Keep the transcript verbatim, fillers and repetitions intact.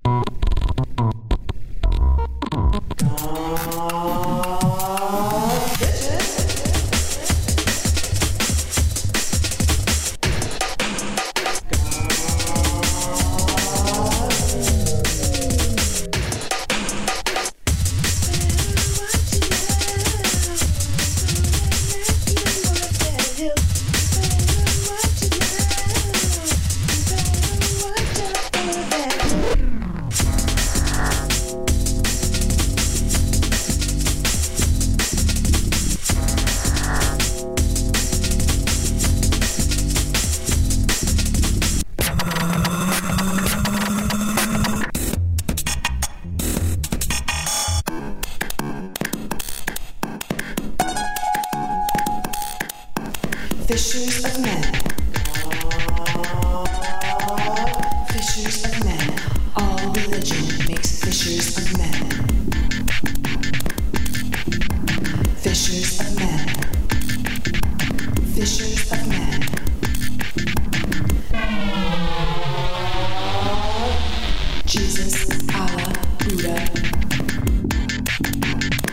Fishers of men. Fishers of men. All religion makes fishers of men. Fishers of men. Fishers of men. Jesus, Allah, Buddha.